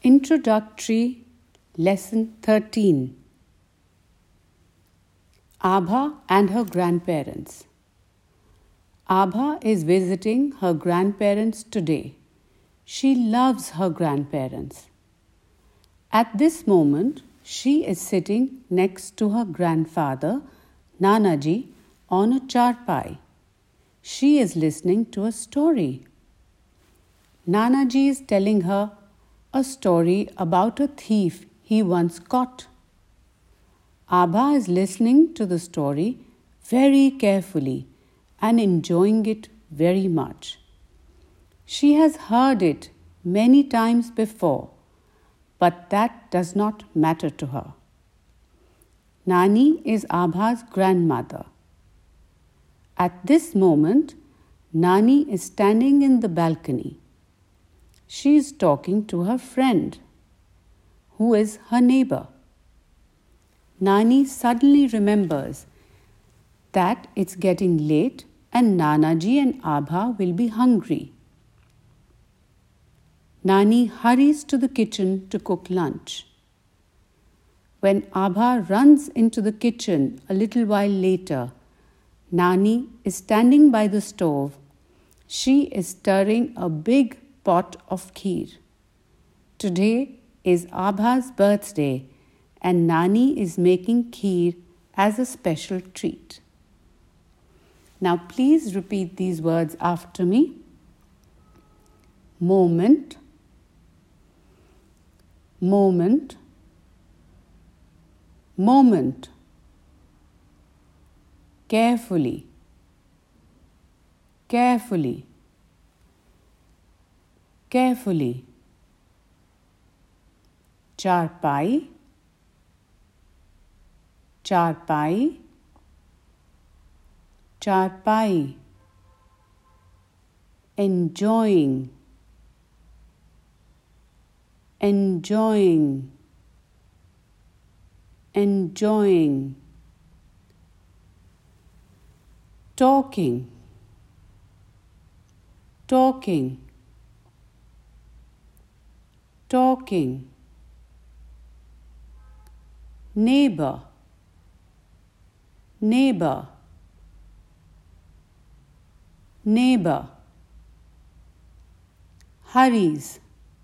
Introductory Lesson 13. Abha and her grandparents. Abha is visiting her grandparents today. She loves her grandparents. At this moment, she is sitting next to her grandfather, Nanaji, on a charpai. She is listening to a story. Nanaji is telling her a story about a thief he once caught. Abha is listening to the story very carefully and enjoying it very much. She has heard it many times before, but that does not matter to her. Nani is Abha's grandmother. At this moment, Nani is standing in the balcony. She is talking to her friend, who is her neighbor. Nani suddenly remembers that it's getting late and Nanaji and Abha will be hungry. Nani hurries to the kitchen to cook lunch. When Abha runs into the kitchen a little while later, Nani is standing by the stove. She is stirring a big pot of kheer. Today is Abha's birthday and Nani is making kheer as a special treat. Now please repeat these words after me. Moment, moment, moment. Carefully, carefully, carefully. Charpai, charpai, charpai. Enjoying, enjoying, enjoying. Talking, talking, talking. Neighbor, neighbor, neighbor. Hurries,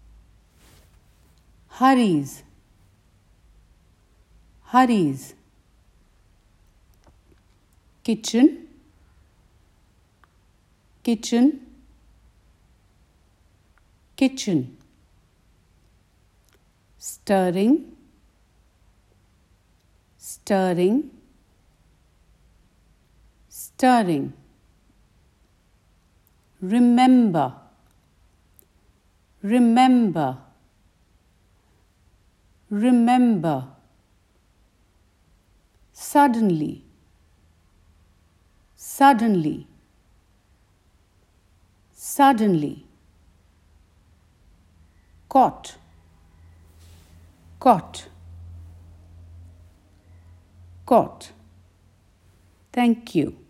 hurries, hurries. Kitchen, kitchen, kitchen. Stirring, stirring, stirring. Remember, remember, remember. Suddenly, suddenly, suddenly. Caught, caught, caught. Thank you.